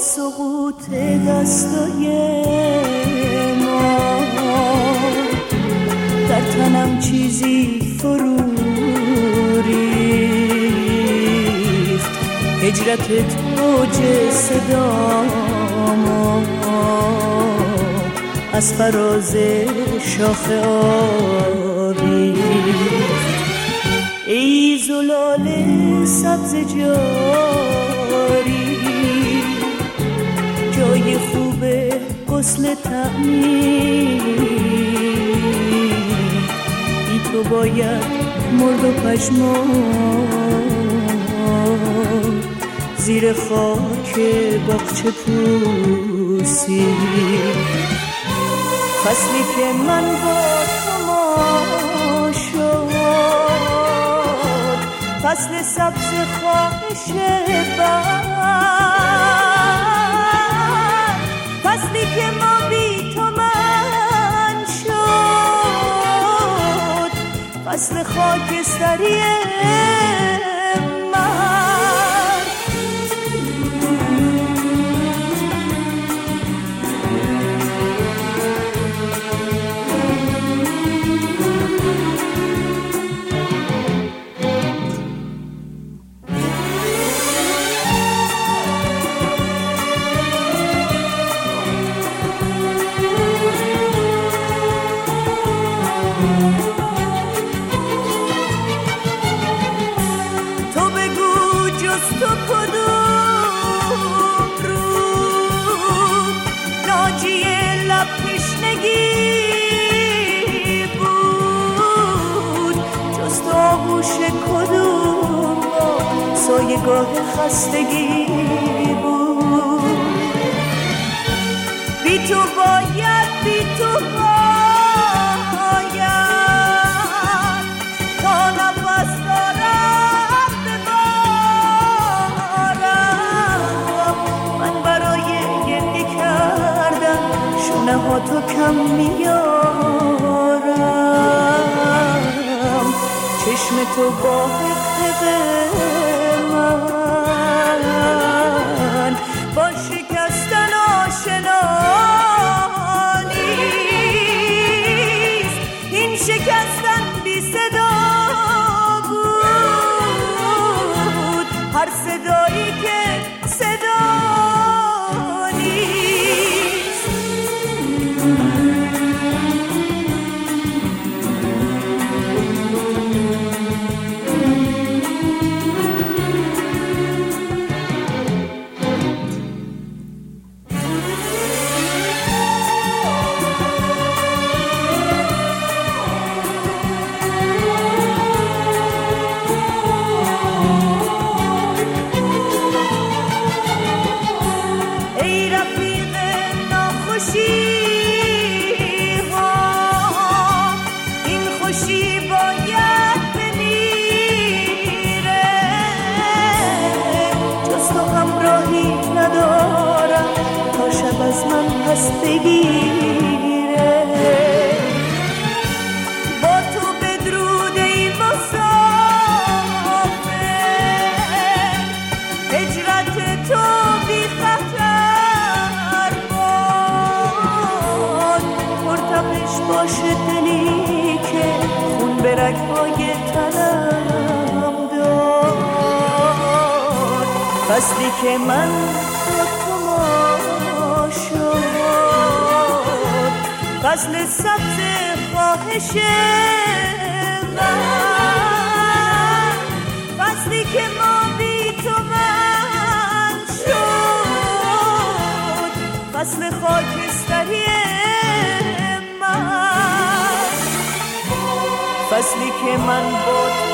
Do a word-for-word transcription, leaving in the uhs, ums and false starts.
سقوط دستای ما در تنم چیزی فرو ریخت، هجرتت اوج صدامو از فراز شاخه آویخت. ای زلال سبز جاری، جای خوب غسل تعمیر، بی تو باید مرد و پشمان زیر خاک باغچه پوسی. فصلی که من با تو ما شد، فصل سبز خواهش بر، فصلی که ما بی تو من شد، فصل خاکستری سایه‌گاه خستگی بود. بی تو باید بی تو باید تا نفس دارم ببارم. من برای گریه کردن شونه ها تو کم میارم. چشم تو با حقه من با شکستن آشنا نیست. این شکستن بی صدا بود، هر صدایی که صدا نیست. از من پس بگیره با تو بدرود ای مسافر. هجرت تو بی خطر باد، مرتبش باشه دلی که خون به رگ‌های تنم داد. فصلی که من فصل سبز خواهش من، فصلی که ما بی تو من شد، فصل خاکستری من، فصلی که من با تو